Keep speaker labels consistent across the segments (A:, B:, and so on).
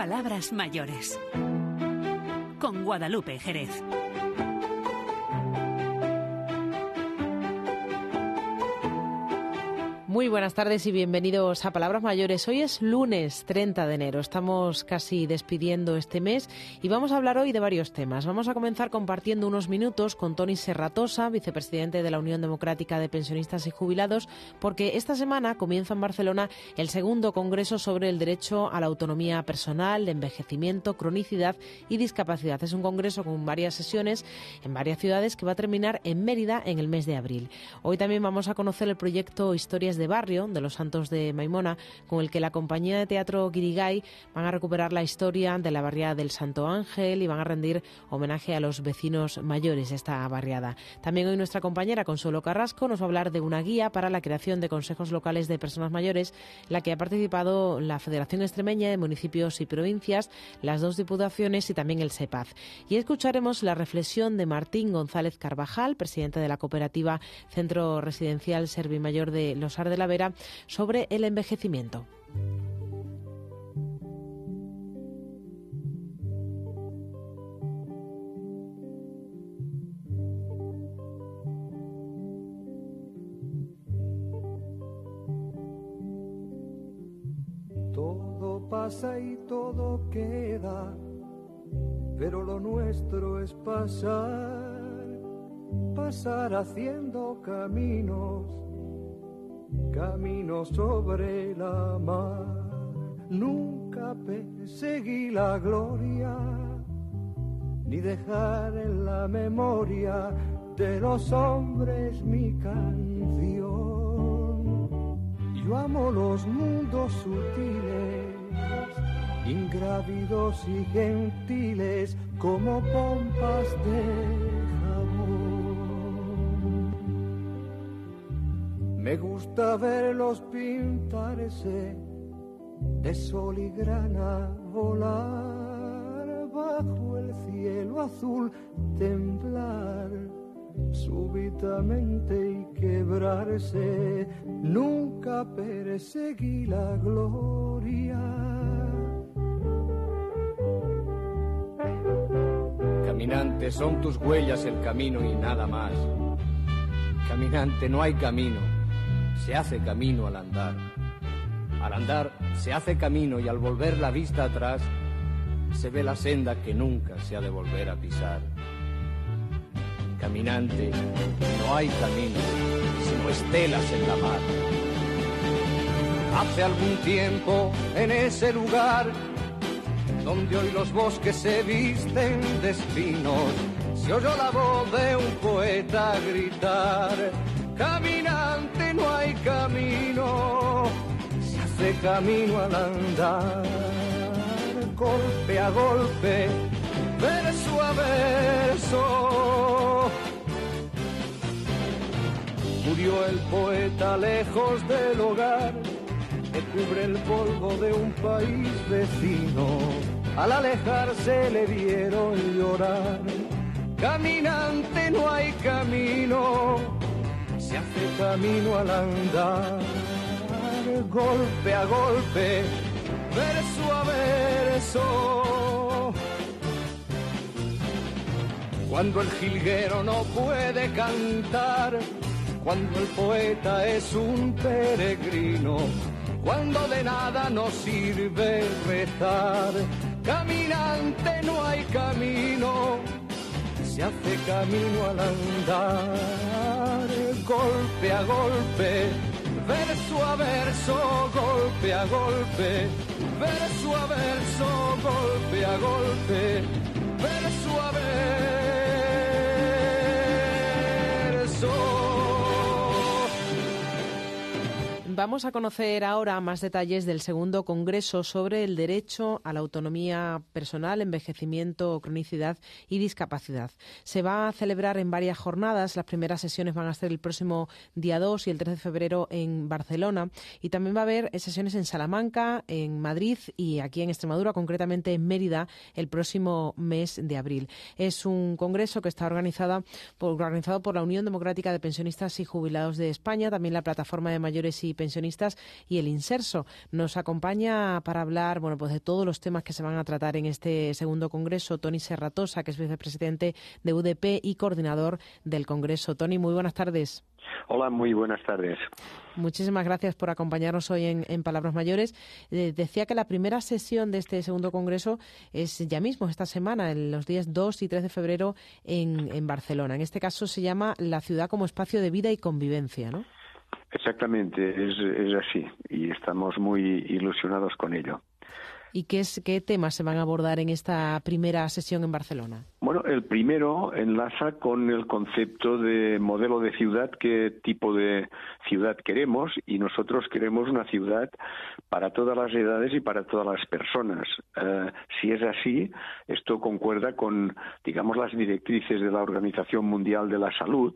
A: Palabras mayores. Con Guadalupe Jerez.
B: Muy buenas tardes y bienvenidos a Palabras Mayores. Hoy es lunes 30 de enero. Estamos casi despidiendo este mes y vamos a hablar hoy de varios temas. Vamos a comenzar compartiendo unos minutos con Toni Serratosa, vicepresidente de la Unión Democrática de Pensionistas y Jubilados, porque esta semana comienza en Barcelona el segundo Congreso sobre el derecho a la autonomía personal, envejecimiento, cronicidad y discapacidad. Es un congreso con varias sesiones en varias ciudades que va a terminar en Mérida en el mes de abril. Hoy también vamos a conocer el proyecto Historias de Barrio de los Santos de Maimona, con el que la compañía de teatro Guirigay van a recuperar la historia de la barriada del Santo Ángel y van a rendir homenaje a los vecinos mayores de esta barriada. También hoy nuestra compañera Consuelo Carrasco nos va a hablar de una guía para la creación de consejos locales de personas mayores, en la que ha participado la Federación Extremeña de Municipios y Provincias, las dos diputaciones y también el SEPAZ. Y escucharemos la reflexión de Martín González Carvajal, presidente de la cooperativa Centro Residencial Servimayor de Losar de la Vera, sobre el envejecimiento.
C: Todo pasa y todo queda, pero lo nuestro es pasar, pasar haciendo caminos sobre la mar. Nunca perseguí la gloria, ni dejar en la memoria de los hombres mi canción. Yo amo los mundos sutiles, ingrávidos y gentiles, como pompas de jabón. Me gusta verlos pintarse de sol y grana, volar bajo el cielo azul, temblar súbitamente y quebrarse. Nunca perseguí la gloria.
D: Caminante, son tus huellas el camino y nada más. Caminante, no hay camino, se hace camino al andar. Al andar se hace camino y al volver la vista atrás se ve la senda que nunca se ha de volver a pisar. Caminante, no hay camino, sino estelas en la mar. Hace algún tiempo en ese lugar donde hoy los bosques se visten de espinos, se oyó la voz de un poeta gritar: caminante, no hay camino, se hace camino al andar. Golpe a golpe, verso a verso, murió el poeta lejos del hogar que cubre el polvo de un país vecino. Al alejarse le vieron llorar. Caminante, no hay camino, se hace camino al andar. Golpe a golpe, verso a verso. Cuando el jilguero no puede cantar, cuando el poeta es un peregrino, cuando de nada nos sirve rezar. Caminante, no hay camino, se hace camino al andar. Golpe a golpe, verso a verso, golpe a golpe, verso a verso, golpe a golpe, verso a verso.
B: Vamos a conocer ahora más detalles del segundo Congreso sobre el derecho a la autonomía personal, envejecimiento, cronicidad y discapacidad. Se va a celebrar en varias jornadas. Las primeras sesiones van a ser el próximo día 2 y el 3 de febrero en Barcelona. Y también va a haber sesiones en Salamanca, en Madrid y aquí en Extremadura, concretamente en Mérida, el próximo mes de abril. Es un congreso que está organizado por la Unión Democrática de Pensionistas y Jubilados de España, también la Plataforma de Mayores y Pensionistas pensionistas y el Inserso. Nos acompaña para hablar pues de todos los temas que se van a tratar en este segundo congreso Toni Serratosa, que es vicepresidente de UDP y coordinador del congreso. Toni, muy buenas tardes.
E: Hola, muy buenas tardes.
B: Muchísimas gracias por acompañarnos hoy en Palabras Mayores. Decía que la primera sesión de este segundo congreso es ya mismo, esta semana, en los días 2 y 3 de febrero en Barcelona. En este caso se llama La ciudad como espacio de vida y convivencia, ¿no?
E: Exactamente, es así y estamos muy ilusionados con ello.
B: ¿Y qué temas se van a abordar en esta primera sesión en Barcelona?
E: Bueno, el primero enlaza con el concepto de modelo de ciudad, qué tipo de ciudad queremos, y nosotros queremos una ciudad para todas las edades y para todas las personas. Si es así, esto concuerda con, digamos, las directrices de la Organización Mundial de la Salud,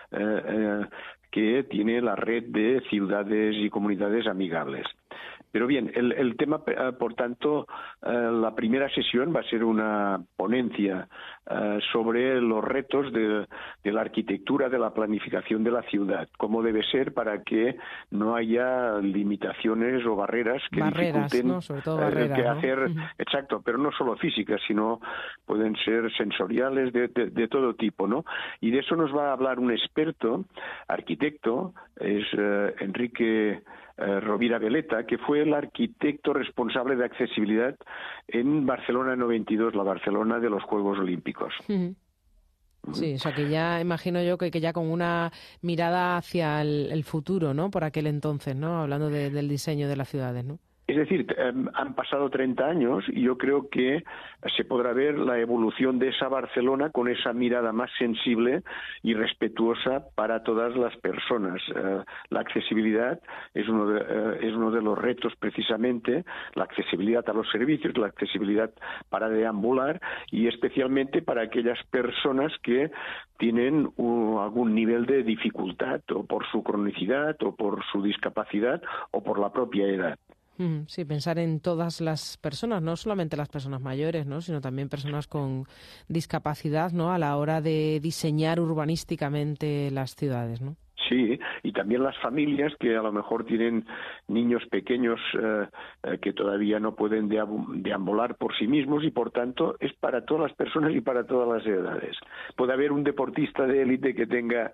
E: que tiene la red de ciudades y comunidades amigables. Pero bien, el tema, por tanto, la primera sesión va a ser una ponencia sobre los retos de la arquitectura, de la planificación de la ciudad, cómo debe ser para que no haya limitaciones o barreras que dificulten,
B: ¿no? Sobre todo barreras,
E: que
B: ¿no?
E: hacer, exacto, pero no solo físicas, sino pueden ser sensoriales de todo tipo, ¿no? Y de eso nos va a hablar un experto, arquitecto, es Enrique Rovira Veleta, que fue el arquitecto responsable de accesibilidad en Barcelona 92, la Barcelona de los Juegos Olímpicos.
B: Sí, o sea que ya imagino yo que ya con una mirada hacia el futuro, ¿no? Por aquel entonces, ¿no? Hablando del diseño de las ciudades, ¿no?
E: Es decir, han pasado 30 años y yo creo que se podrá ver la evolución de esa Barcelona con esa mirada más sensible y respetuosa para todas las personas. La accesibilidad es uno de los retos precisamente, la accesibilidad a los servicios, la accesibilidad para deambular y especialmente para aquellas personas que tienen algún nivel de dificultad o por su cronicidad o por su discapacidad o por la propia edad.
B: Sí, pensar en todas las personas, no solamente las personas mayores, ¿no? Sino también personas con discapacidad, ¿no? A la hora de diseñar urbanísticamente las ciudades, ¿no?
E: Sí, y también las familias que a lo mejor tienen niños pequeños que todavía no pueden deambular por sí mismos y por tanto es para todas las personas y para todas las edades. Puede haber un deportista de élite que tenga,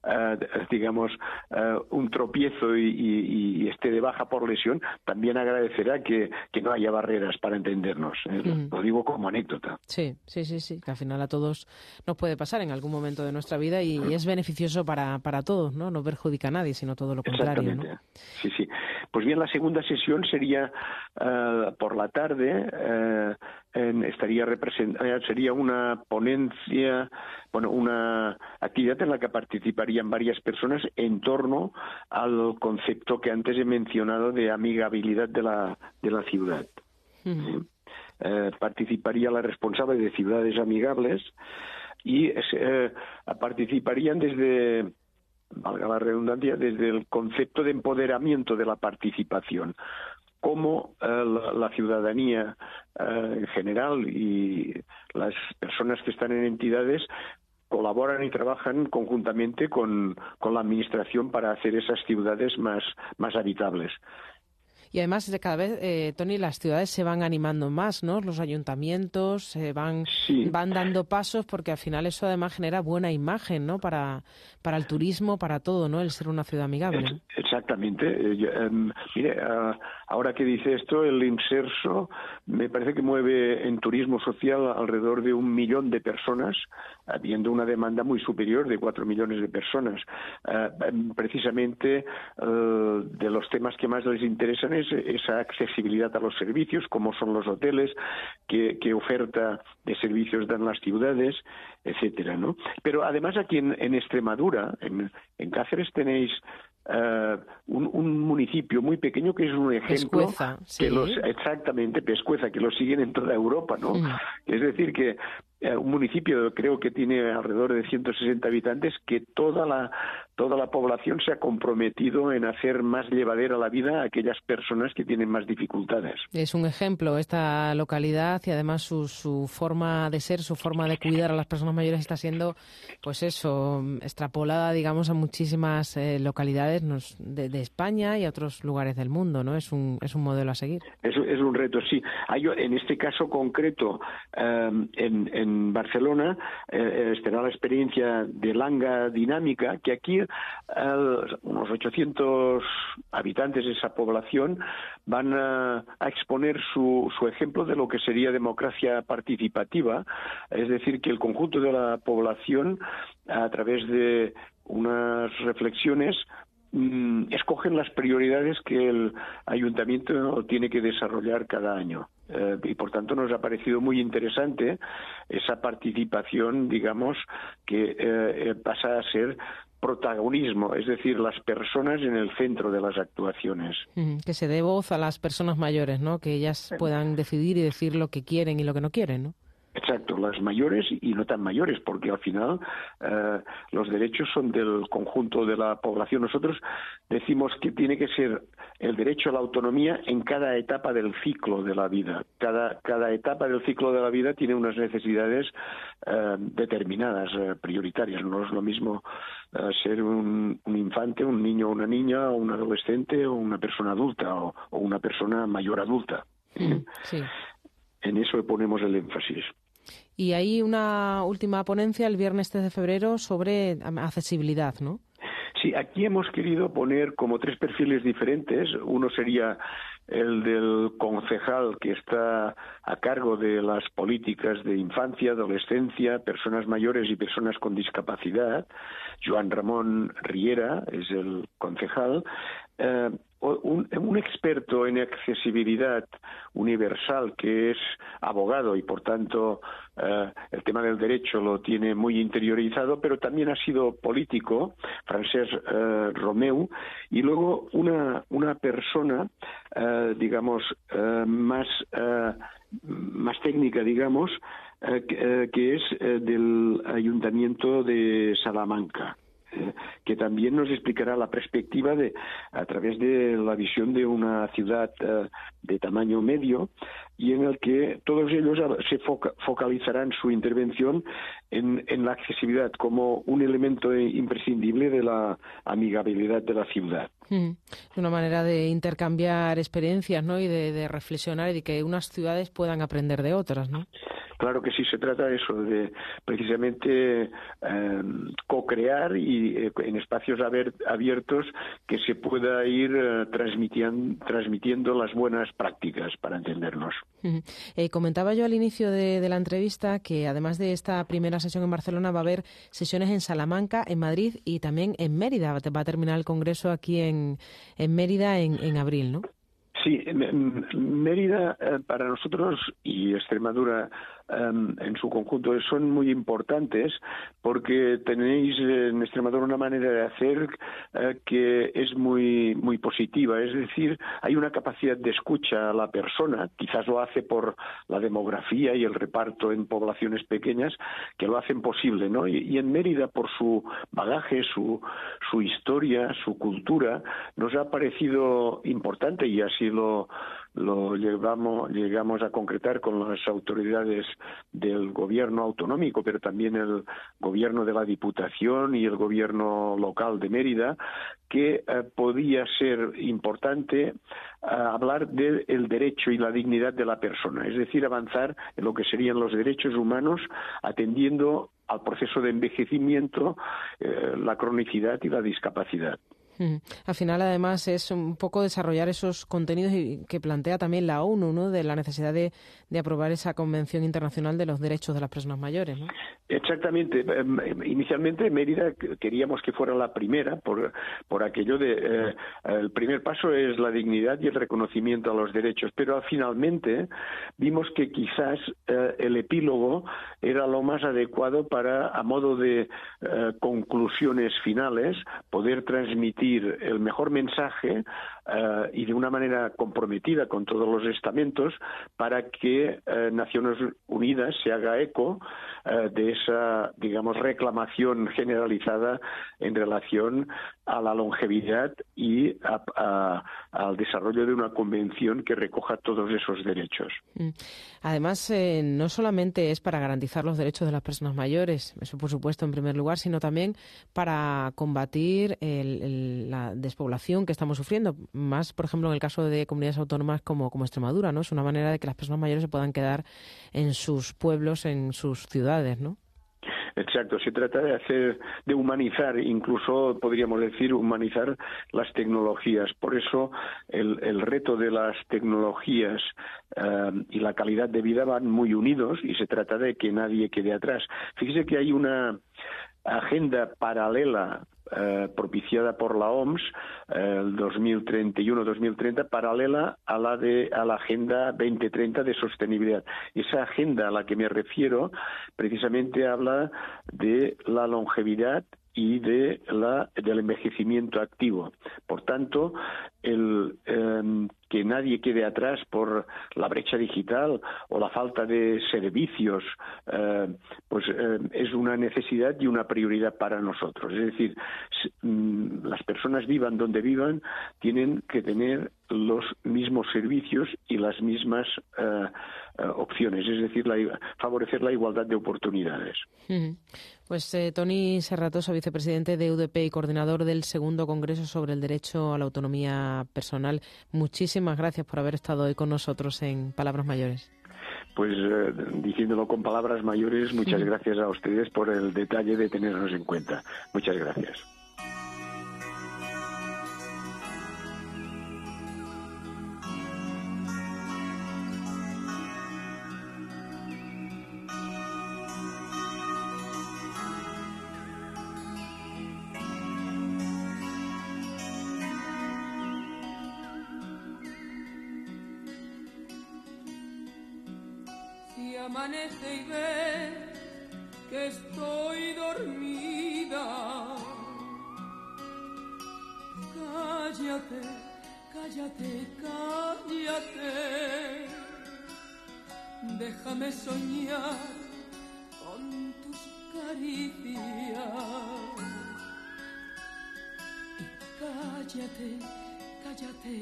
E: un tropiezo y esté de baja por lesión, también agradecerá que no haya barreras para entendernos. Lo digo como anécdota.
B: Sí, que al final a todos nos puede pasar en algún momento de nuestra vida y es beneficioso para todos, ¿no? No perjudica a nadie, sino todo lo contrario,
E: Exactamente,
B: ¿no?
E: Sí. Pues bien, la segunda sesión sería por la tarde, sería una ponencia, una actividad en la que participarían varias personas en torno al concepto que antes he mencionado de amigabilidad de la ciudad. Participaría la responsable de ciudades amigables y participarían desde, valga la redundancia, desde el concepto de empoderamiento de la participación, cómo la ciudadanía en general y las personas que están en entidades colaboran y trabajan conjuntamente con la administración para hacer esas ciudades más habitables.
B: Y además, cada vez, Toni, las ciudades se van animando más, ¿no? Los ayuntamientos van dando pasos porque al final eso además genera buena imagen, ¿no? Para el turismo, para todo, ¿no? El ser una ciudad amigable.
E: Exactamente. Mire, ahora que dice esto, el Inserso me parece que mueve en turismo social alrededor de 1 millón de personas, habiendo una demanda muy superior de 4 millones de personas. Precisamente de los temas que más les interesan es esa accesibilidad a los servicios, como son los hoteles, qué oferta de servicios dan las ciudades, etcétera, ¿no? Pero además aquí en Extremadura, en Cáceres tenéis un municipio muy pequeño que es un ejemplo.
B: Pescueza, sí.
E: Exactamente, Pescueza, que lo siguen en toda Europa, ¿no? Es decir, que un municipio creo que tiene alrededor de 160 habitantes, que toda toda la población se ha comprometido en hacer más llevadera la vida a aquellas personas que tienen más dificultades.
B: Es un ejemplo esta localidad y además su forma de ser, su forma de cuidar a las personas mayores está siendo, pues eso, extrapolada, digamos, a muchísimas localidades de España y a otros lugares del mundo, ¿no? Es un modelo a seguir.
E: Es un reto, sí. En este caso concreto, en Barcelona, estará la experiencia de Langa Dinámica, que aquí unos 800 habitantes de esa población van a exponer su ejemplo de lo que sería democracia participativa, es decir, que el conjunto de la población, a través de unas reflexiones, escogen las prioridades que el ayuntamiento tiene que desarrollar cada año. Y por tanto nos ha parecido muy interesante esa participación, digamos, que pasa a ser protagonismo, es decir, las personas en el centro de las actuaciones.
B: Que se dé voz a las personas mayores, ¿no? Que ellas puedan decidir y decir lo que quieren y lo que no quieren, ¿no?
E: Exacto, las mayores y no tan mayores, porque al final los derechos son del conjunto de la población. Nosotros decimos que tiene que ser el derecho a la autonomía en cada etapa del ciclo de la vida. Cada etapa del ciclo de la vida tiene unas necesidades determinadas, prioritarias. No es lo mismo ser un infante, un niño o una niña, o un adolescente, o una persona adulta, o una persona mayor adulta.
B: Sí.
E: En eso ponemos el énfasis.
B: Y hay una última ponencia el viernes 3 de febrero sobre accesibilidad, ¿no?
E: Sí, aquí hemos querido poner como 3 perfiles diferentes. Uno sería el del concejal que está a cargo de las políticas de infancia, adolescencia, personas mayores y personas con discapacidad. Joan Ramón Riera es el concejal. Un experto en accesibilidad universal que es abogado y por tanto el tema del derecho lo tiene muy interiorizado, pero también ha sido político, Francesc Romeu, y luego una persona digamos más técnica, digamos, que es del Ayuntamiento de Salamanca, que también nos explicará la perspectiva a través de la visión de una ciudad de tamaño medio, y en el que todos ellos se focalizarán su intervención en la accesibilidad como un elemento imprescindible de la amigabilidad de la ciudad.
B: Es una manera de intercambiar experiencias, ¿no? Y de reflexionar y de que unas ciudades puedan aprender de otras, ¿no?
E: Claro que sí, se trata de eso, de precisamente co-crear y en espacios abiertos que se pueda ir transmitiendo las buenas prácticas, para entendernos.
B: Comentaba yo al inicio de la entrevista que además de esta primera sesión en Barcelona va a haber sesiones en Salamanca, en Madrid y también en Mérida. Va a terminar el congreso aquí en Mérida en abril, ¿no?
E: Sí, Mérida para nosotros y Extremadura en su conjunto son muy importantes porque tenéis en Extremadura una manera de hacer que es muy positiva, es decir, hay una capacidad de escucha a la persona, quizás lo hace por la demografía y el reparto en poblaciones pequeñas que lo hacen posible, ¿no? Y en Mérida, por su bagaje, su historia, su cultura, nos ha parecido importante y así lo llegamos a concretar con las autoridades del gobierno autonómico, pero también el gobierno de la Diputación y el gobierno local de Mérida, que podía ser importante hablar del derecho y la dignidad de la persona, es decir, avanzar en lo que serían los derechos humanos atendiendo al proceso de envejecimiento, la cronicidad y la discapacidad.
B: Al final, además, es un poco desarrollar esos contenidos que plantea también la ONU, ¿no? De la necesidad de aprobar esa Convención Internacional de los Derechos de las Personas Mayores, ¿no?
E: Exactamente. Inicialmente Mérida queríamos que fuera la primera, por aquello de el primer paso es la dignidad y el reconocimiento a los derechos, pero finalmente vimos que quizás el epílogo era lo más adecuado para, a modo de conclusiones finales, poder transmitir el mejor mensaje y de una manera comprometida con todos los estamentos para que Naciones Unidas se haga eco de esa, digamos, reclamación generalizada en relación a la longevidad y al desarrollo de una convención que recoja todos esos derechos.
B: Además, no solamente es para garantizar los derechos de las personas mayores, eso por supuesto en primer lugar, sino también para combatir la despoblación que estamos sufriendo, más por ejemplo en el caso de comunidades autónomas como Extremadura, ¿no? Es una manera de que las personas mayores se puedan quedar en sus pueblos, en sus ciudades, ¿no?
E: Exacto, se trata de humanizar, incluso podríamos decir humanizar las tecnologías. Por eso el reto de las tecnologías y la calidad de vida van muy unidos y se trata de que nadie quede atrás. Fíjese que hay una agenda paralela propiciada por la OMS, el 2031-2030, paralela a la Agenda 2030 de sostenibilidad. Esa agenda a la que me refiero precisamente habla de la longevidad y del envejecimiento activo. Por tanto, que nadie quede atrás por la brecha digital o la falta de servicios, es una necesidad y una prioridad para nosotros. Es decir, las personas vivan donde vivan, tienen que tener los mismos servicios y las mismas opciones, es decir, favorecer la igualdad de oportunidades.
B: Pues Toni Serratosa, vicepresidente de UDP y coordinador del segundo Congreso sobre el Derecho a la Autonomía Personal, muchísimas gracias por haber estado hoy con nosotros en Palabras Mayores.
E: Pues diciéndolo con palabras mayores, muchas gracias a ustedes por el detalle de tenernos en cuenta. Muchas gracias.
F: Amanece y ve que estoy dormida. Cállate, cállate, cállate. Déjame soñar con tus caricias. Y cállate, cállate,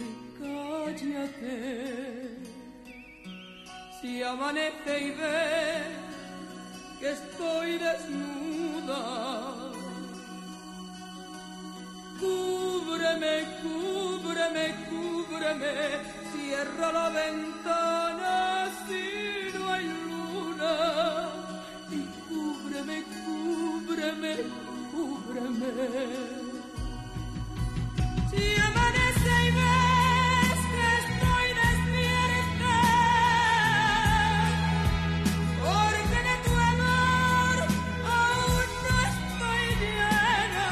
F: cállate. Si amanece y ve que estoy desnuda, cúbreme, cúbreme, cúbreme, cierra la ventana si no hay luna, y cúbreme, cúbreme, cúbreme. Si amanece y ves que estoy despierta, porque de tu amor aún no estoy llena.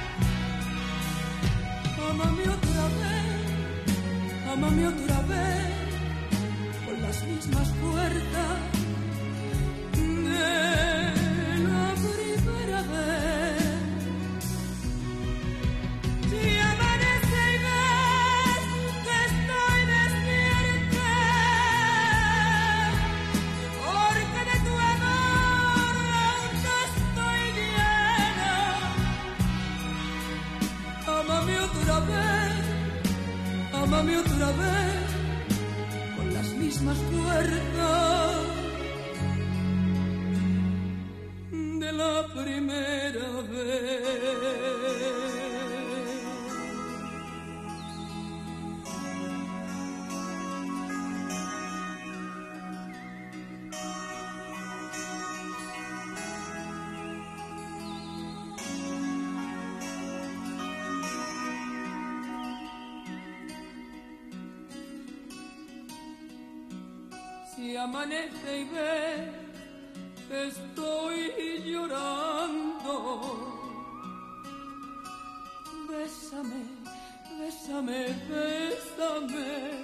F: Ámame otra vez, con las mismas fuerzas de la primera vez. Si amanece y ves que estoy despierta, porque de tu amor aún no estoy llena. Ámame otra vez, con las mismas fuerzas de la primera vez. Si amanece y ve que estoy llorando, bésame, bésame, bésame.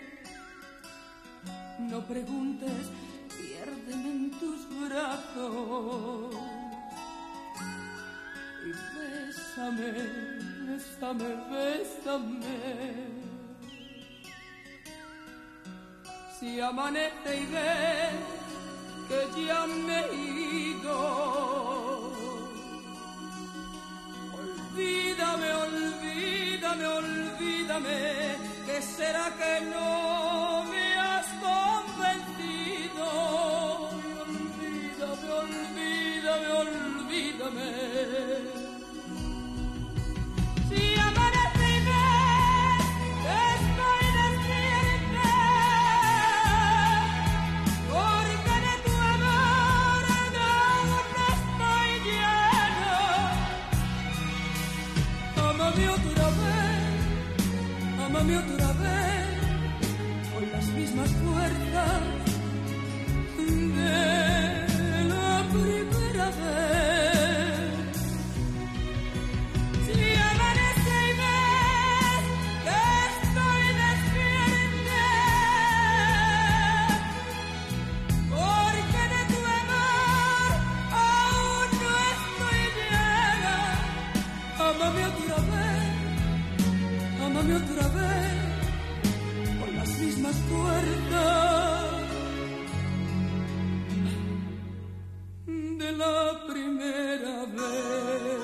F: No preguntes, piérdeme en tus brazos. Y bésame, bésame, bésame. si amanece y ves que ya me he ido. Olvídame, olvídame, olvídame, ¿qué será que no me has convencido? Olvídame, olvídame, olvídame. Si amanece y ves que estoy despierta, porque de tu amor aún no estoy llena. Ámame otra vez, con las mismas fuerzas de la primera vez. Si amanece y ves que estoy despierta, porque de tu amor aún no estoy llena. Ámame otra vez, con las mismas fuerzas de la primera vez.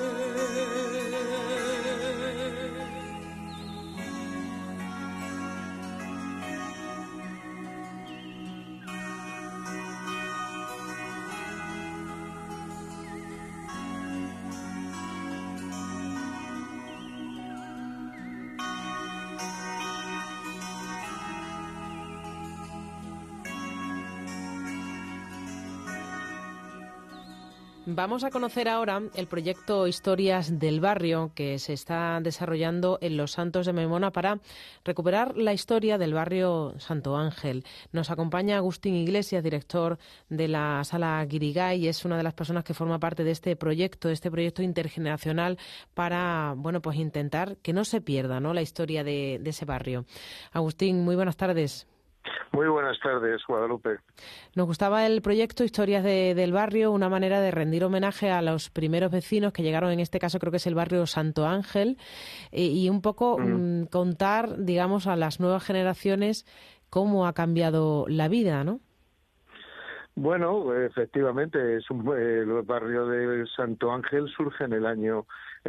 B: Vamos a conocer ahora el proyecto Historias del Barrio que se está desarrollando en Los Santos de Memona para recuperar la historia del barrio Santo Ángel. Nos acompaña Agustín Iglesias, director de la Sala Guirigay, y es una de las personas que forma parte de este proyecto intergeneracional para, bueno, pues intentar que no se pierda, ¿no?, la historia de ese barrio. Agustín, muy buenas tardes.
G: Muy buenas tardes, Guadalupe.
B: Nos gustaba el proyecto Historias del Barrio, una manera de rendir homenaje a los primeros vecinos que llegaron, en este caso creo que es el barrio Santo Ángel, y un poco contar, digamos, a las nuevas generaciones cómo ha cambiado la vida, ¿no?
G: Bueno, efectivamente, el barrio de Santo Ángel surge en el año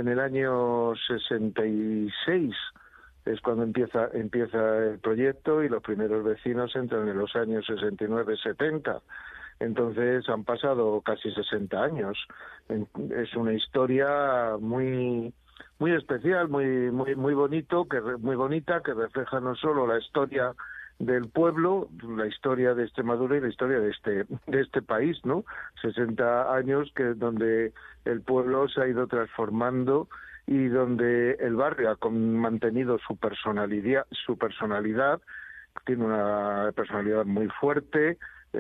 G: 66. Es cuando empieza el proyecto y los primeros vecinos entran en los años 69-70. Entonces han pasado casi 60 años. Es una historia muy especial, muy bonita, que refleja no solo la historia del pueblo, la historia de Extremadura y la historia de este país, ¿no? 60 años donde el pueblo se ha ido transformando y donde el barrio ha mantenido su personalidad, tiene una personalidad muy fuerte,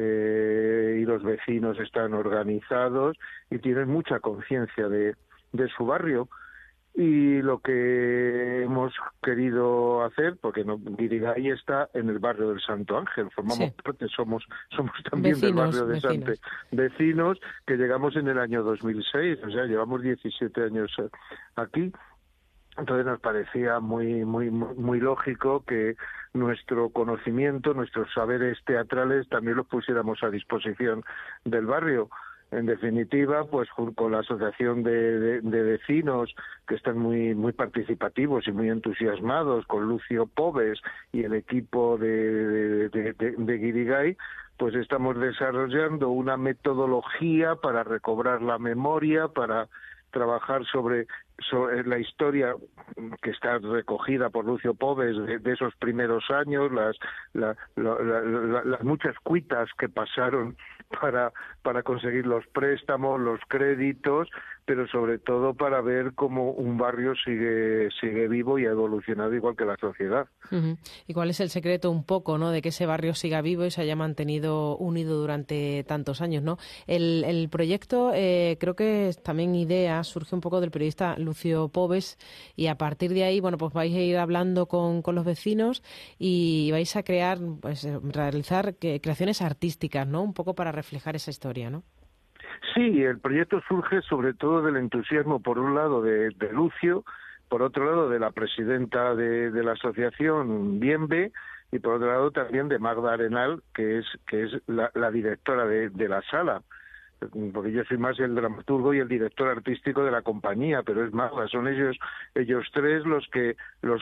G: y los vecinos están organizados y tienen mucha conciencia de su barrio. Y lo que hemos querido hacer, porque Guirigay está en el barrio del Santo Ángel, formamos parte, somos también del barrio de Santo, vecinos que llegamos en el año 2006, o sea, llevamos 17 años aquí. Entonces nos parecía muy lógico que nuestro conocimiento, nuestros saberes teatrales también los pusiéramos a disposición del barrio. En definitiva, pues con la asociación de vecinos que están muy participativos y muy entusiasmados, con Lucio Pobes y el equipo de Guirigay, pues estamos desarrollando una metodología para recobrar la memoria, para trabajar sobre la historia que está recogida por Lucio Pobes de esos primeros años, las muchas cuitas que pasaron para conseguir los préstamos, los créditos, pero sobre todo para ver cómo un barrio sigue vivo y ha evolucionado igual que la sociedad.
B: Uh-huh. ¿Y cuál es el secreto un poco, ¿no?, de que ese barrio siga vivo y se haya mantenido unido durante tantos años, ¿no? El proyecto, creo que también idea surge un poco del periodista Lucio Pobes, y a partir de ahí, bueno, pues vais a ir hablando con los vecinos y vais a realizar creaciones artísticas, ¿no?, un poco para reflejar esa historia, ¿no?
G: Sí, el proyecto surge sobre todo del entusiasmo, por un lado, de Lucio, por otro lado, de la presidenta de la asociación, Bienve, y por otro lado también de Magda Arenal, que es la directora de la sala, porque yo soy más el dramaturgo y el director artístico de la compañía, pero es Magda, son ellos tres los que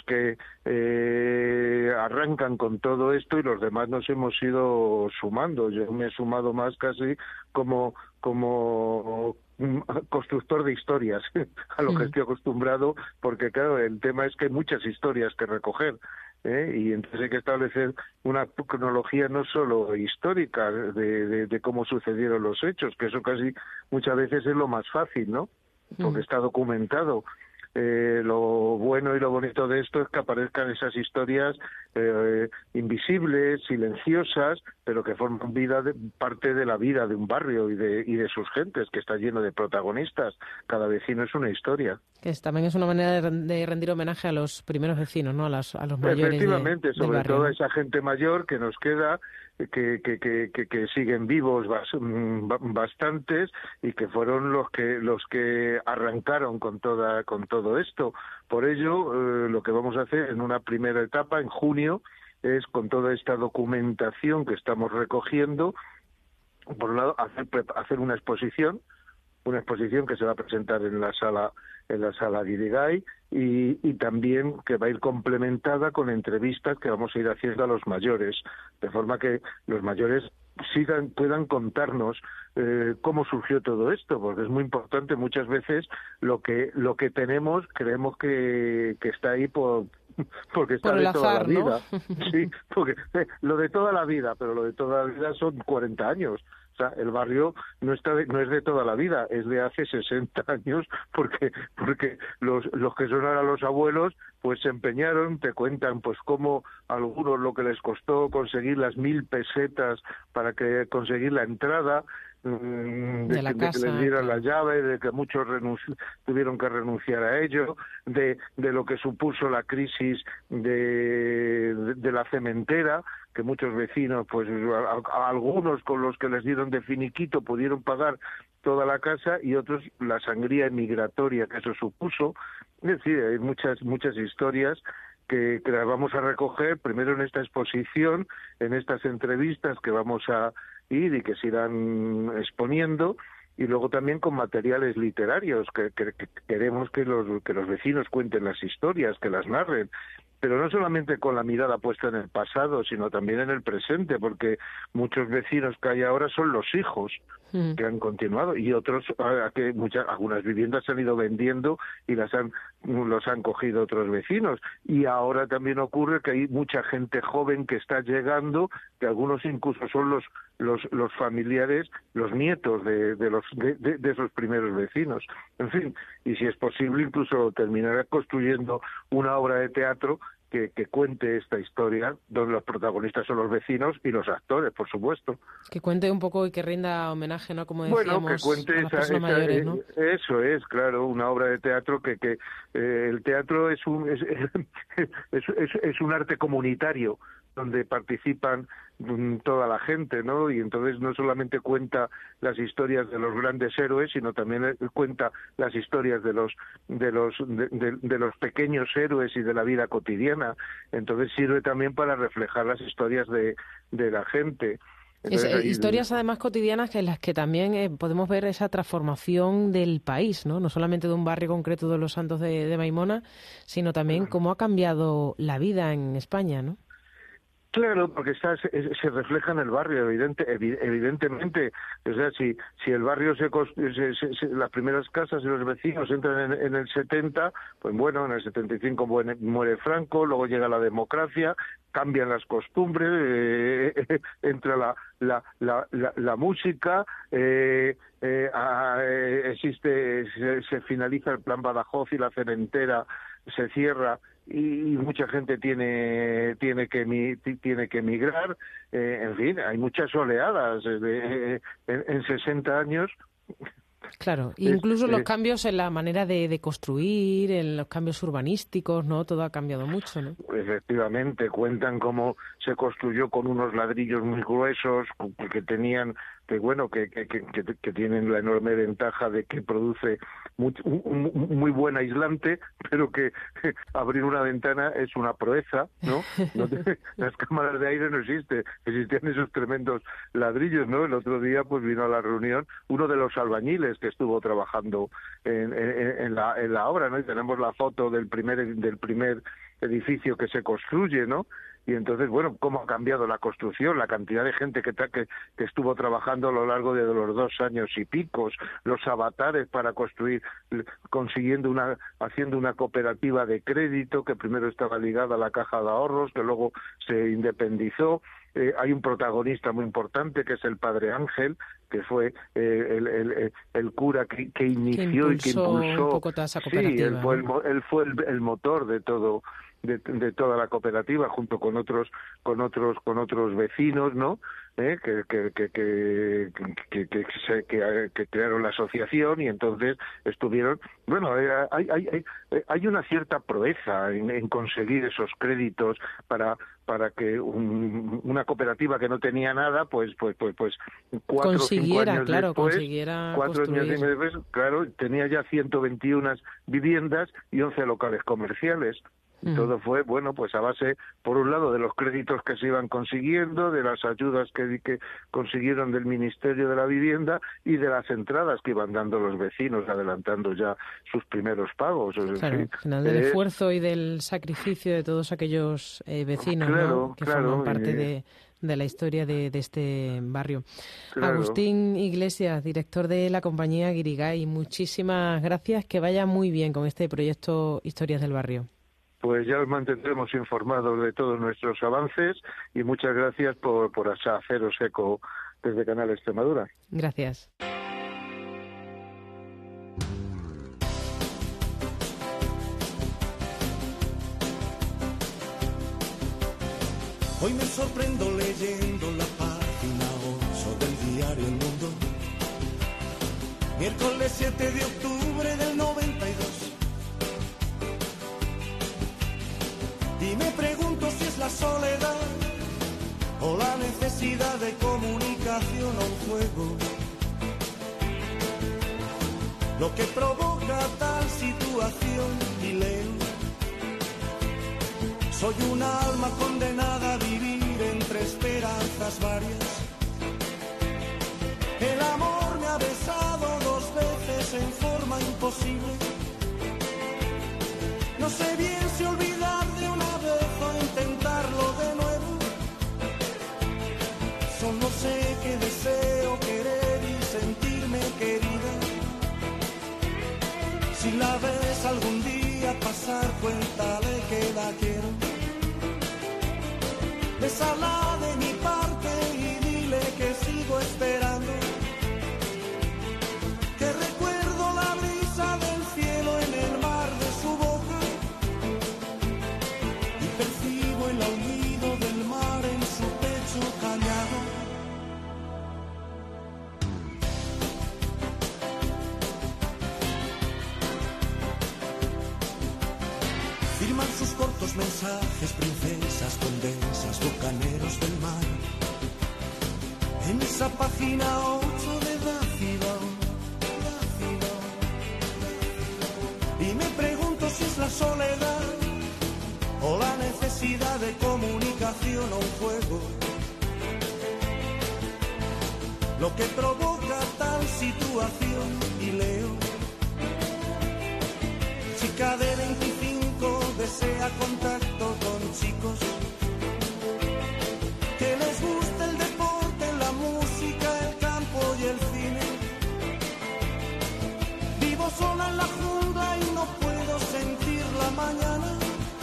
G: arrancan con todo esto, y los demás nos hemos ido sumando. Yo me he sumado más casi como constructor de historias a lo que estoy acostumbrado, porque claro, el tema es que hay muchas historias que recoger, y entonces hay que establecer una cronología no solo histórica de cómo sucedieron los hechos, que eso casi muchas veces es lo más fácil, ¿no? Porque está documentado. Lo bueno y lo bonito de esto es que aparezcan esas historias invisibles, silenciosas, pero que forman parte de la vida de un barrio y de sus gentes, que está lleno de protagonistas. Cada vecino es una historia.
B: Que también es una manera de rendir homenaje a los primeros vecinos, ¿no? A los mayores.
G: Efectivamente, sobre
B: barrio,
G: todo
B: ¿no?
G: Esa gente mayor que nos queda, que siguen vivos bastantes, y que fueron los que arrancaron con todo esto. Por ello, lo que vamos a hacer en una primera etapa, en junio, es con toda esta documentación que estamos recogiendo, por un lado, hacer una exposición que se va a presentar en la sala Guirigay, y también que va a ir complementada con entrevistas que vamos a ir haciendo a los mayores, de forma que los mayores puedan contarnos cómo surgió todo esto, porque es muy importante. Muchas veces lo que tenemos creemos que está ahí porque está de toda la vida, ¿no? Sí, porque lo de toda la vida, pero lo de toda la vida son 40 años. O sea, el barrio no es de toda la vida, es de hace 60 años, porque los que son ahora los abuelos, pues se empeñaron, te cuentan pues cómo algunos lo que les costó conseguir las 1.000 pesetas para conseguir la entrada, de que les dieran la llave, de que muchos tuvieron que renunciar a ello, de lo que supuso la crisis de la cementera, que muchos vecinos, pues a algunos con los que les dieron de finiquito pudieron pagar toda la casa, y otros la sangría migratoria que eso supuso. Es decir, hay muchas historias que las vamos a recoger primero en esta exposición, en estas entrevistas que vamos a ir y que se irán exponiendo, y luego también con materiales literarios, que queremos que los vecinos cuenten las historias, que las narren, pero no solamente con la mirada puesta en el pasado, sino también en el presente, porque muchos vecinos que hay ahora son los hijos que han continuado, y otros algunas viviendas se han ido vendiendo y los han cogido otros vecinos, y ahora también ocurre que hay mucha gente joven que está llegando, que algunos incluso son los familiares, los nietos de esos primeros vecinos. En fin, y si es posible incluso terminar construyendo una obra de teatro que cuente esta historia, donde los protagonistas son los vecinos y los actores, por supuesto.
B: Que cuente un poco y que rinda homenaje, ¿no? Como decíamos,
G: bueno, que cuente
B: a las personas mayores, ¿no?
G: Eso es, claro, una obra de teatro que el teatro es un arte comunitario, donde participan toda la gente, ¿no? Y entonces no solamente cuenta las historias de los grandes héroes, sino también cuenta las historias de los pequeños héroes y de la vida cotidiana. Entonces sirve también para reflejar las historias de la gente. Entonces,
B: historias además cotidianas, en las que también podemos ver esa transformación del país, ¿no? No solamente de un barrio concreto de Los Santos de Maimona, sino también cómo ha cambiado la vida en España, ¿no?
G: Claro, porque se refleja en el barrio, evidentemente. O sea, si el barrio las primeras casas de los vecinos entran en el 70, pues bueno, en el 75 muere Franco, luego llega la democracia, cambian las costumbres, entra la música, se finaliza el plan Badajoz y la cementera se cierra, y mucha gente tiene que emigrar. En fin, hay muchas oleadas en 60 años.
B: Claro, incluso los cambios en la manera de construir, en los cambios urbanísticos, ¿no? Todo ha cambiado mucho, ¿no?
G: Efectivamente, cuentan cómo se construyó con unos ladrillos muy gruesos que tienen la enorme ventaja de que produce muy buen aislante, pero que abrir una ventana es una proeza, ¿no? Las cámaras de aire no existían esos tremendos ladrillos, ¿no? El otro día pues vino a la reunión uno de los albañiles que estuvo trabajando en la obra, ¿no? Y tenemos la foto del primer edificio que se construye, ¿no? Y entonces, bueno, cómo ha cambiado la construcción, la cantidad de gente que estuvo trabajando a lo largo de los 2 años y picos, los avatares para construir, haciendo una cooperativa de crédito que primero estaba ligada a la Caja de Ahorros, que luego se independizó. Hay un protagonista muy importante que es el padre Ángel, que fue el cura que inició y que impulsó
B: un poco toda esa cooperativa.
G: Sí, él fue el motor de todo. De toda la cooperativa, junto con otros vecinos, ¿no? Que crearon la asociación, y entonces estuvieron. Bueno, hay una cierta proeza en conseguir esos créditos para que una cooperativa que no tenía nada, pues 4 o 5 años después, 4 años después, claro, tenía ya 121 viviendas y 11 locales comerciales. Todo fue, bueno, pues a base, por un lado, de los créditos que se iban consiguiendo, de las ayudas que consiguieron del Ministerio de la Vivienda y de las entradas que iban dando los vecinos, adelantando ya sus primeros pagos.
B: Claro, al final del esfuerzo y del sacrificio de todos aquellos vecinos, ¿no? Que forman parte de la historia de este barrio. Claro. Agustín Iglesias, director de la compañía Guirigay, muchísimas gracias, que vaya muy bien con este proyecto Historias del Barrio.
G: Pues ya os mantendremos informados de todos nuestros avances, y muchas gracias por haceros eco desde Canal Extremadura.
B: Gracias.
H: Hoy me sorprendo leyendo la página 8 del diario El Mundo. Miércoles 7 de octubre del 92. Y me pregunto si es la soledad o la necesidad de comunicación o un juego lo que provoca tal situación. Y leo: soy un alma condenada a vivir entre esperanzas varias. El amor me ha besado 2 veces en forma imposible. No sé bien si olvidar de una vez o intentarlo de nuevo. Solo sé que deseo querer y sentirme querida. Si la ves algún día pasar, cuéntale que la quiero. Bésala de mi parte y dile que sigo esperando. Que recuerdo la brisa del cielo en el mar de su boca. Percibo el aullido del mar en su pecho callado. Firman sus cortos mensajes princesas, condesas, bucaneros del mar. En esa página 8 de Dácido. Y me pregunto si es la soledad o la necesidad de comunicación o un juego lo que provoca tal situación. Y leo: chica de 25 desea contacto con chicos que les guste el deporte, la música, el campo y el cine. Vivo sola en la jungla y no puedo sentir la mañana.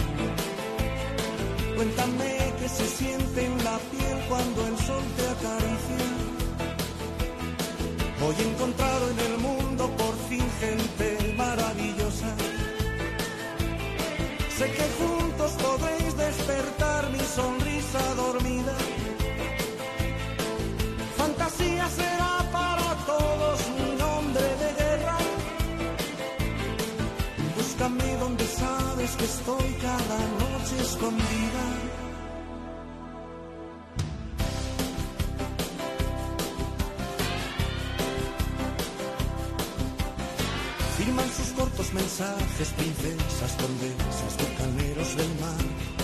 H: Cuéntame qué se siente en la piel cuando el sol te acaricia. Hoy he encontrado en el mundo por fin gente maravillosa. Sé que juntos podréis despertar mi sonrisa dormida. Fantasía será para todos mi nombre de guerra. Búscame donde sabes que estoy cada noche escondida. los mensajes, princesas, condesas, bucaneros del mar.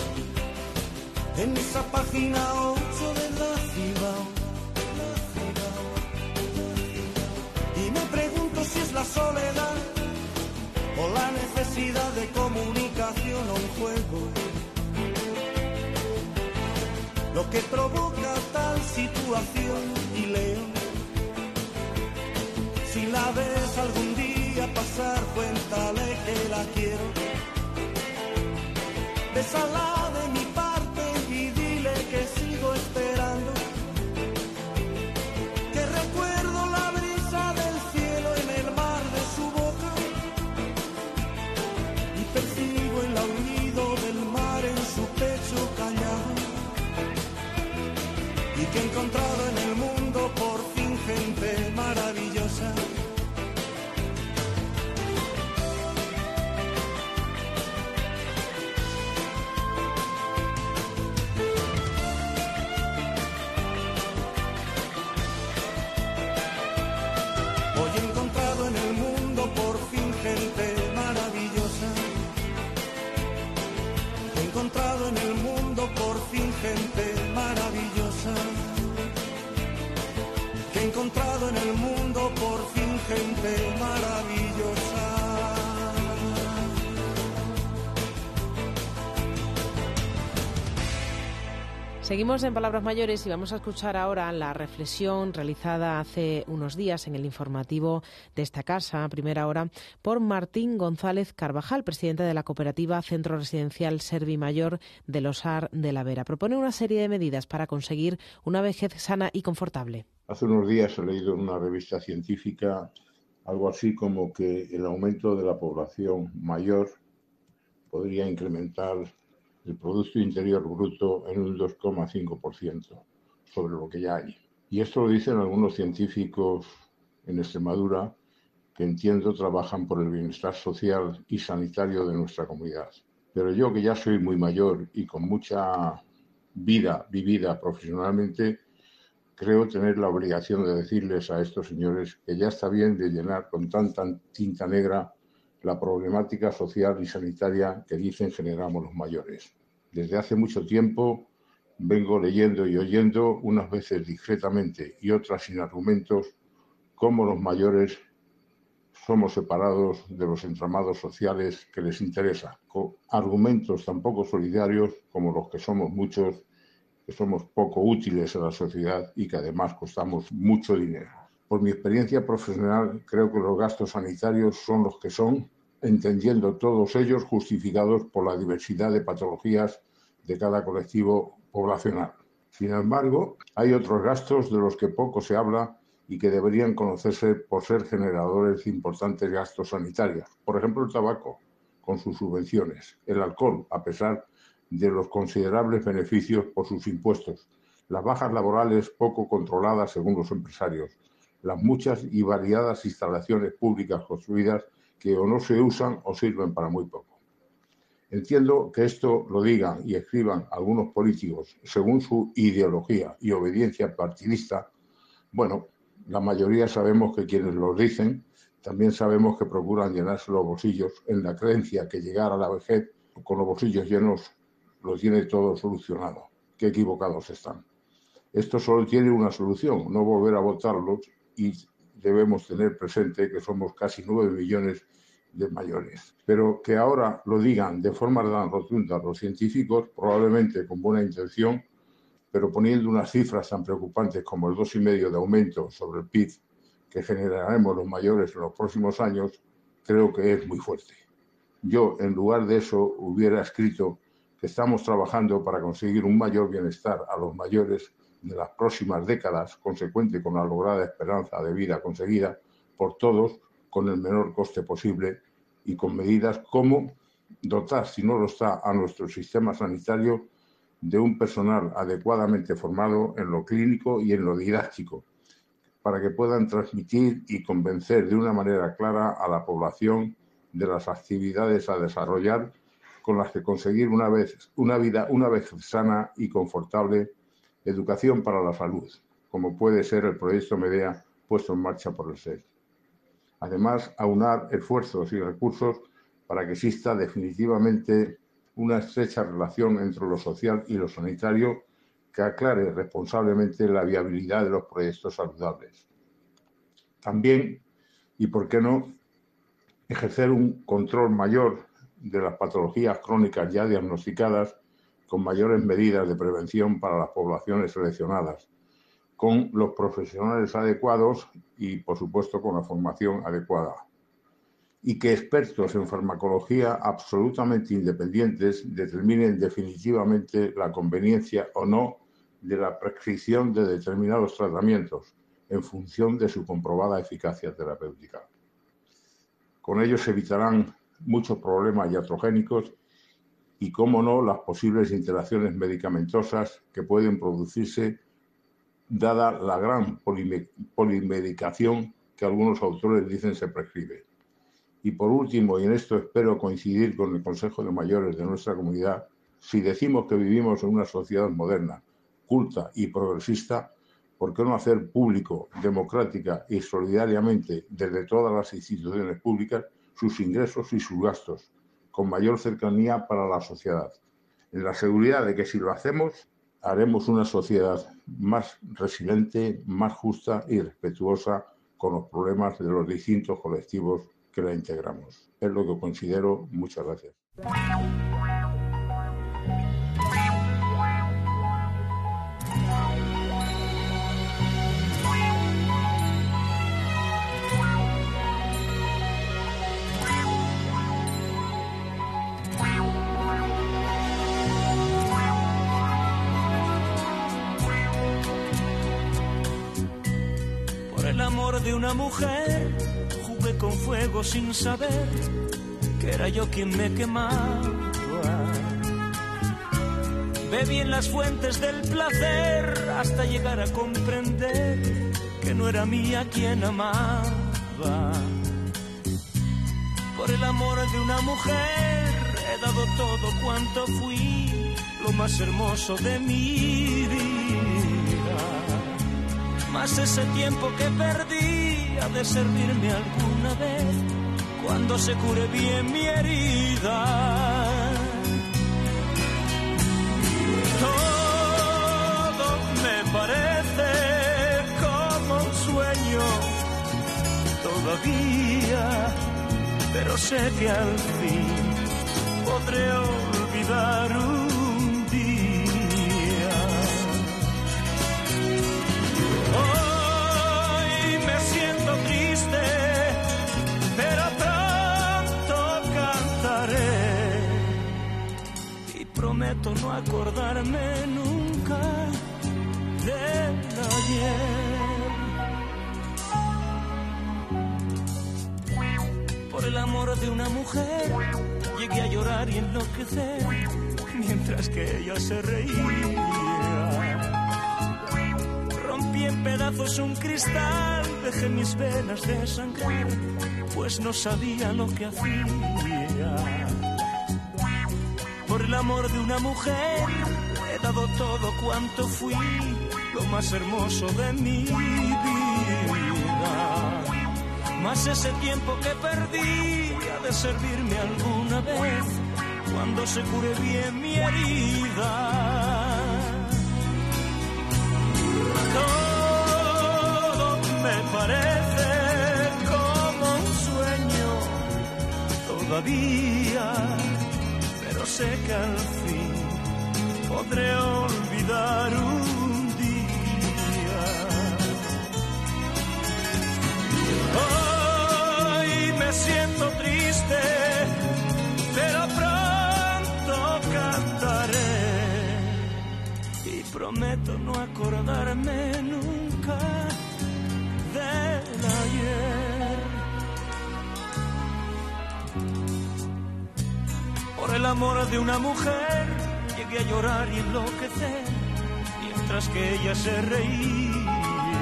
H: En esa página 8 de la Cibao. Y me pregunto si es la soledad o la necesidad de comunicación o un juego lo que provoca tal situación. Y leo: si la ves algún día pasar, cuéntale que la quiero. Bésala de mi parte y dile que sigo esperando, que recuerdo la brisa del cielo en el mar de su boca y percibo el aullido del mar en su pecho callado, y que he encontrado en el mundo por fin gente maravillosa. Hoy he encontrado en el mundo por fin gente maravillosa. He encontrado en el mundo por fin gente maravillosa. Que he encontrado en el mundo por fin gente maravillosa.
B: Seguimos en Palabras Mayores y vamos a escuchar ahora la reflexión realizada hace unos días en el informativo de esta casa, a primera hora, por Martín González Carvajal, presidente de la cooperativa Centro Residencial Servimayor de Losar de la Vera. Propone una serie de medidas para conseguir una vejez sana y confortable.
I: Hace unos días he leído en una revista científica algo así como que el aumento de la población mayor podría incrementar el Producto Interior Bruto en un 2,5% sobre lo que ya hay. Y esto lo dicen algunos científicos en Extremadura que entiendo trabajan por el bienestar social y sanitario de nuestra comunidad. Pero yo, que ya soy muy mayor y con mucha vida vivida profesionalmente, creo tener la obligación de decirles a estos señores que ya está bien de llenar con tanta tinta negra la problemática social y sanitaria que dicen generamos los mayores. Desde hace mucho tiempo vengo leyendo y oyendo, unas veces discretamente y otras sin argumentos, cómo los mayores somos separados de los entramados sociales que les interesa, con argumentos tan poco solidarios como los que somos muchos, que somos poco útiles a la sociedad y que además costamos mucho dinero. Por mi experiencia profesional, creo que los gastos sanitarios son los que son, entendiendo todos ellos justificados por la diversidad de patologías de cada colectivo poblacional. Sin embargo, hay otros gastos de los que poco se habla y que deberían conocerse por ser generadores de importantes gastos sanitarios. Por ejemplo, el tabaco, con sus subvenciones, el alcohol, a pesar de los considerables beneficios por sus impuestos, las bajas laborales poco controladas según los empresarios, las muchas y variadas instalaciones públicas construidas que o no se usan o sirven para muy poco. Entiendo que esto lo digan y escriban algunos políticos según su ideología y obediencia partidista. Bueno, la mayoría sabemos que quienes lo dicen también sabemos que procuran llenarse los bolsillos en la creencia que llegar a la vejez con los bolsillos llenos lo tiene todo solucionado. Qué equivocados están. Esto solo tiene una solución, no volver a votarlos, y debemos tener presente que somos casi 9 millones de mayores. Pero que ahora lo digan de forma tan rotunda los científicos, probablemente con buena intención, pero poniendo unas cifras tan preocupantes como el 2,5% de aumento sobre el PIB que generaremos los mayores en los próximos años, creo que es muy fuerte. Yo, en lugar de eso, hubiera escrito que estamos trabajando para conseguir un mayor bienestar a los mayores de las próximas décadas, consecuente con la lograda esperanza de vida conseguida por todos con el menor coste posible y con medidas como dotar, si no lo está, a nuestro sistema sanitario de un personal adecuadamente formado en lo clínico y en lo didáctico, para que puedan transmitir y convencer de una manera clara a la población de las actividades a desarrollar con las que conseguir una vez sana y confortable, educación para la salud, como puede ser el proyecto Medea puesto en marcha por el SED. Además, aunar esfuerzos y recursos para que exista definitivamente una estrecha relación entre lo social y lo sanitario que aclare responsablemente la viabilidad de los proyectos saludables. También, y por qué no, ejercer un control mayor de las patologías crónicas ya diagnosticadas con mayores medidas de prevención para las poblaciones seleccionadas, con los profesionales adecuados y, por supuesto, con la formación adecuada. Y que expertos en farmacología absolutamente independientes determinen definitivamente la conveniencia o no de la prescripción de determinados tratamientos en función de su comprobada eficacia terapéutica. Con ello se evitarán muchos problemas iatrogénicos y, cómo no, las posibles interacciones medicamentosas que pueden producirse dada la gran polimedicación que algunos autores dicen se prescribe. Y por último, y en esto espero coincidir con el Consejo de Mayores de nuestra comunidad, si decimos que vivimos en una sociedad moderna, culta y progresista, ¿por qué no hacer público, democrática y solidariamente desde todas las instituciones públicas sus ingresos y sus gastos, con mayor cercanía para la sociedad, en la seguridad de que si lo hacemos, haremos una sociedad más resiliente, más justa y respetuosa con los problemas de los distintos colectivos que la integramos? Es lo que considero. Muchas gracias.
H: Por el amor de una mujer jugué con fuego sin saber que era yo quien me quemaba. Bebí en las fuentes del placer hasta llegar a comprender que no era mía quien amaba. Por el amor de una mujer he dado todo cuanto fui, lo más hermoso de mi vida. Mas ese tiempo que perdí ha de servirme alguna vez cuando se cure bien mi herida. Todo me parece como un sueño todavía, pero sé que al fin podré olvidar un día. Hoy me siento triste, pero pronto cantaré y prometo no acordarme nunca del ayer. Por el amor de una mujer llegué a llorar y enloquecer mientras que ella se reía. Rompí en pedazos un cristal, dejé mis venas desangrar, pues no sabía lo que hacía. Por el amor de una mujer he dado todo cuanto fui, lo más hermoso de mi vida. Mas ese tiempo que perdí ha de servirme alguna vez cuando se cure bien mi herida. Todo me parece como un sueño todavía, pero sé que al fin podré olvidar un día. Hoy me siento triste, pero pronto cantaré y prometo no acordarme nunca del ayer. Por el amor de una mujer llegué a llorar y enloquecer mientras que ella se reía.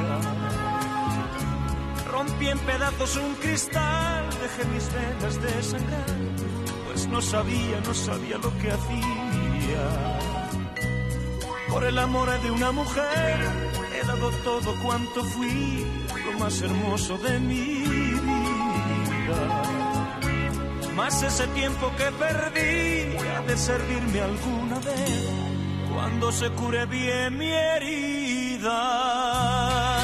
H: Rompí en pedazos un cristal, dejé mis venas desangrar, pues no sabía lo que hacía. Por el amor de una mujer he dado todo cuanto fui, lo más hermoso de mi vida. Más ese tiempo que perdí ha de servirme alguna vez cuando se cure bien mi herida.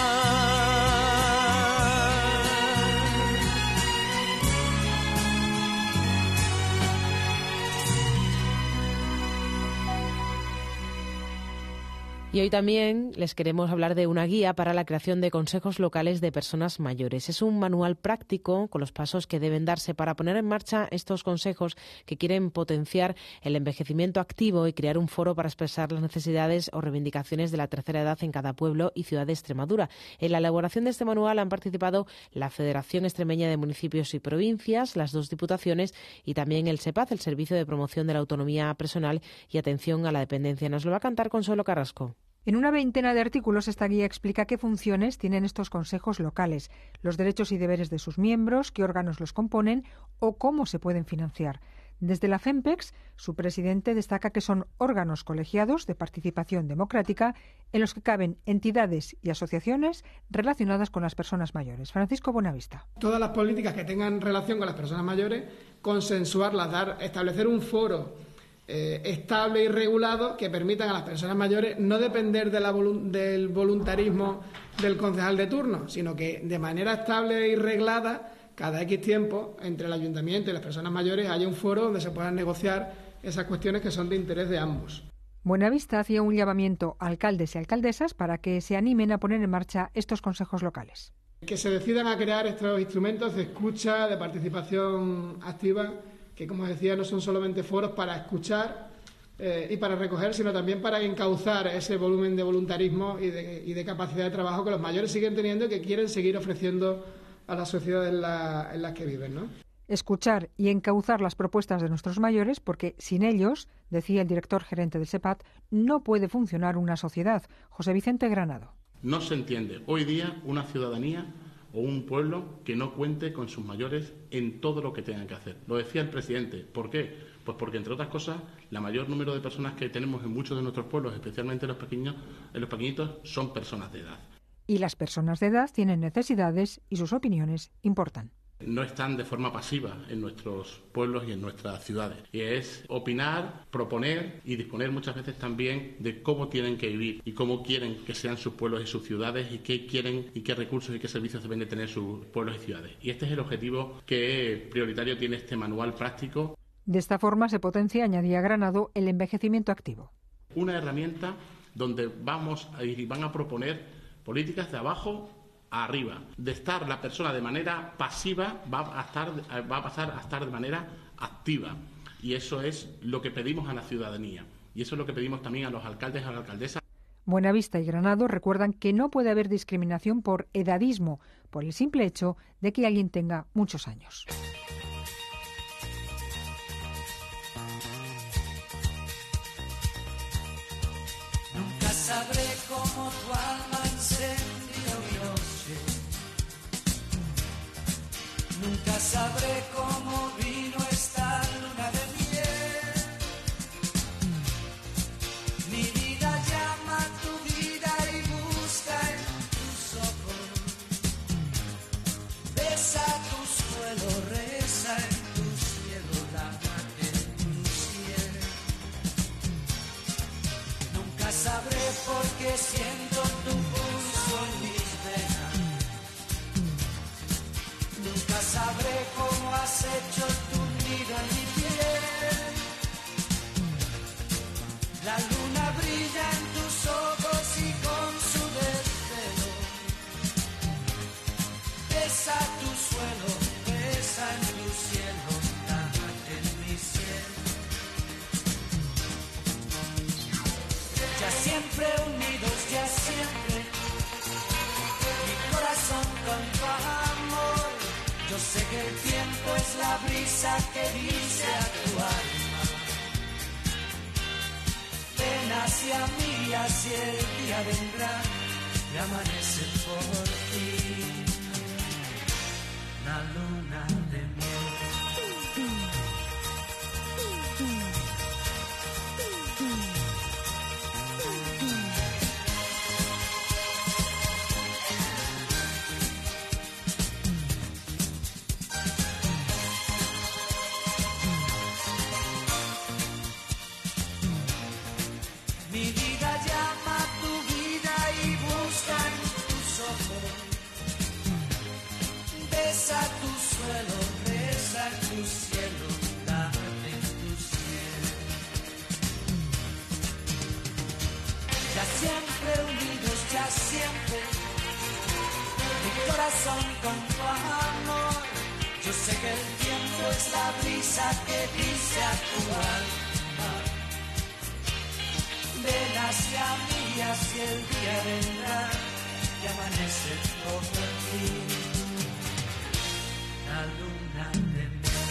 B: Y hoy también les queremos hablar de una guía para la creación de consejos locales de personas mayores. Es un manual práctico con los pasos que deben darse para poner en marcha estos consejos que quieren potenciar el envejecimiento activo y crear un foro para expresar las necesidades o reivindicaciones de la tercera edad en cada pueblo y ciudad de Extremadura. En la elaboración de este manual han participado la Federación Extremeña de Municipios y Provincias, las 2 diputaciones y también el SEPAZ, el Servicio de Promoción de la Autonomía Personal y Atención a la Dependencia. Nos lo va a cantar Consuelo Carrasco.
J: En una veintena de artículos, esta guía explica qué funciones tienen estos consejos locales, los derechos y deberes de sus miembros, qué órganos los componen o cómo se pueden financiar. Desde la FEMPEX, su presidente destaca que son órganos colegiados de participación democrática en los que caben entidades y asociaciones relacionadas con las personas mayores. Francisco Buenavista.
K: Todas las políticas que tengan relación con las personas mayores, consensuarlas, establecer un foro estable y regulado que permitan a las personas mayores no depender del voluntarismo del concejal de turno, sino que de manera estable y reglada, cada X tiempo, entre el ayuntamiento y las personas mayores, haya un foro donde se puedan negociar esas cuestiones que son de interés de ambos.
J: Buenavista hacía un llamamiento a alcaldes y alcaldesas para que se animen a poner en marcha estos consejos locales.
K: Que se decidan a crear estos instrumentos de escucha, de participación activa, que, como decía, no son solamente foros para escuchar y para recoger, sino también para encauzar ese volumen de voluntarismo y de capacidad de trabajo que los mayores siguen teniendo y que quieren seguir ofreciendo a la sociedad en las que viven, ¿no?
J: Escuchar y encauzar las propuestas de nuestros mayores, porque sin ellos, decía el director gerente del SEPAZ, no puede funcionar una sociedad. José Vicente Granado.
L: No se entiende hoy día una ciudadanía o un pueblo que no cuente con sus mayores en todo lo que tengan que hacer. Lo decía el presidente. ¿Por qué? Pues porque, entre otras cosas, la mayor número de personas que tenemos en muchos de nuestros pueblos, especialmente en los pequeñitos, son personas de edad.
J: Y las personas de edad tienen necesidades y sus opiniones importan.
L: No están de forma pasiva en nuestros pueblos y en nuestras ciudades. Y es opinar, proponer y disponer muchas veces también de cómo tienen que vivir y cómo quieren que sean sus pueblos y sus ciudades y qué quieren y qué recursos y qué servicios deben de tener sus pueblos y ciudades. Y este es el objetivo que prioritario tiene este manual práctico.
J: De esta forma se potencia, añadía Granado, el envejecimiento activo.
L: Una herramienta donde van a proponer políticas de abajo a arriba. De estar la persona de manera pasiva va a pasar a estar de manera activa. Y eso es lo que pedimos a la ciudadanía. Y eso es lo que pedimos también a los alcaldes y a la alcaldesa.
J: Buenavista y Granado recuerdan que no puede haber discriminación por edadismo, por el simple hecho de que alguien tenga muchos años.
M: Nunca sabré cómo tu alma incendia mi noche. Nunca sabré cómo vino esta luna de miel. Mi vida llama a tu vida y busca en tus ojos. Besa tu suelo, reza en tu cielo, lama en tu cielo. Nunca sabré por qué siento tu pulso en mis venas. Nunca sabré cómo has hecho tu nido en mi piel. La luna brilla en tus ojos y con su destello besa tu suelo, besa en tu cielo, lama en mi cielo. Ya siempre unidos, ya siempre, mi corazón con tu amor. Yo sé que el tiempo es la brisa que dice a tu alma: ven hacia mí, así el día vendrá y amanece por ti. La luna de miel. siempre. Mi corazón con tu amor. Yo sé que el tiempo es la brisa que dice a tu alma. Ven hacia mí, así el día vendrá y amanece todo en ti. La luna de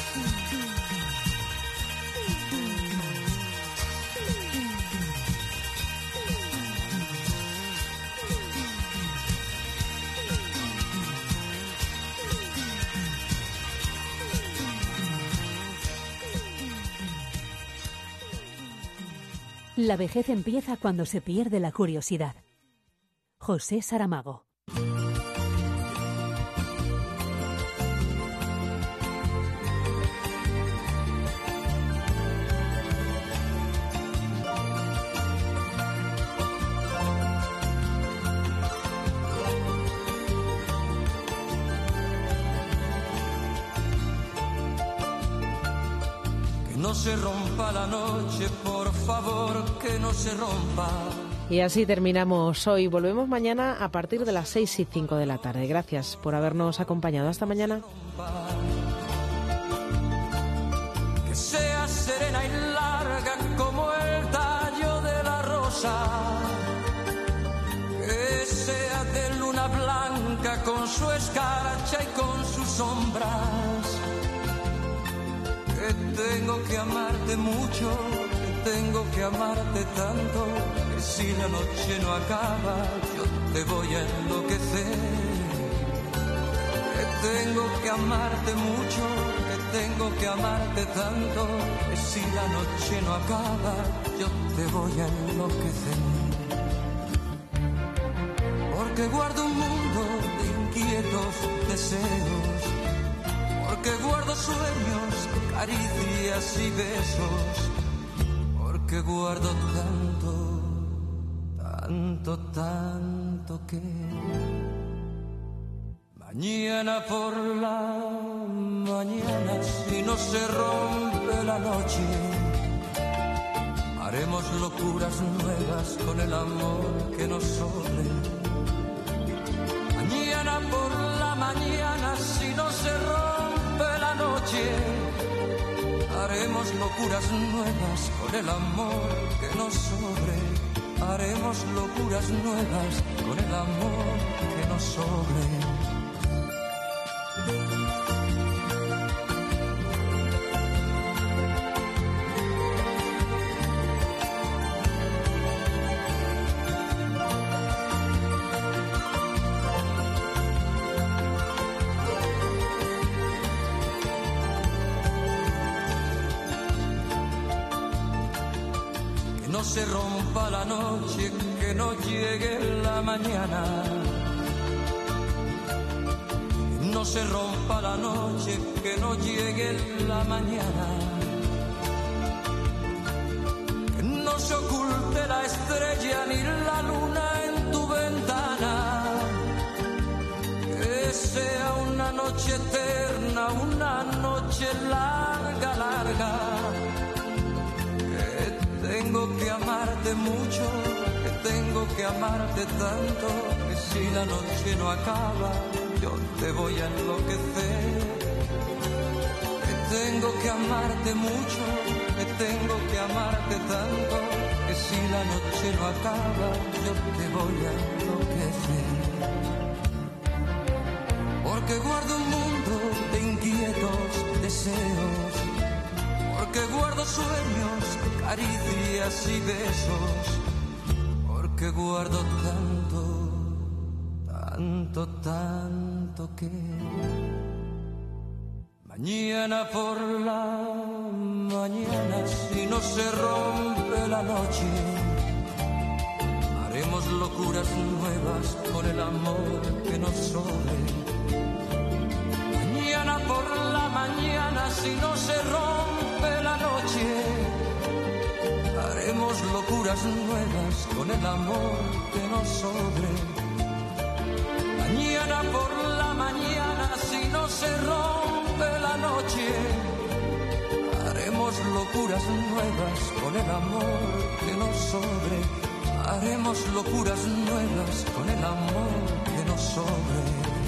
A: La vejez empieza cuando se pierde la curiosidad. José Saramago.
H: No se rompa la noche, por favor, que no se rompa.
B: Y así terminamos hoy. Volvemos mañana a partir de las 6:05 de la tarde. Gracias por habernos acompañado. Hasta mañana.
H: Que sea serena y larga como el tallo de la rosa. Que sea de luna blanca con su escarcha y con sus sombras. Que tengo que amarte mucho, que tengo que amarte tanto, que si la noche no acaba, yo te voy a enloquecer. Que tengo que amarte mucho, que tengo que amarte tanto, que si la noche no acaba, yo te voy a enloquecer. Porque guardo un mundo de inquietos deseos, porque guardo sueños, caricias y besos, porque guardo tanto, tanto, tanto que mañana por la mañana, si no se rompe la noche, haremos locuras nuevas con el amor que nos sobre. Mañana por la mañana, si no se rompe la noche, haremos locuras nuevas con el amor que nos sobre. Haremos locuras nuevas con el amor que nos sobre. No se rompa la noche, que no llegue la mañana. No se rompa la noche, que no llegue la mañana. Que no se oculte la estrella ni la luna en tu ventana. Que sea una noche eterna, una noche larga, larga. Tengo que amarte mucho, que tengo que amarte tanto, que si la noche no acaba, yo te voy a enloquecer. Que tengo que amarte mucho, que tengo que amarte tanto, que si la noche no acaba, yo te voy a enloquecer. Porque guardo un mundo de inquietos deseos, porque guardo sueños, caricias y besos, porque guardo tanto, tanto, tanto que mañana por la mañana, si no se rompe la noche, haremos locuras nuevas con el amor que nos sobre. Mañana por la mañana, si no se rompe la noche, haremos locuras nuevas con el amor que nos sobre. Mañana por la mañana, si no se rompe la noche, haremos locuras nuevas con el amor que nos sobre.
M: Haremos locuras nuevas con el amor que nos sobre.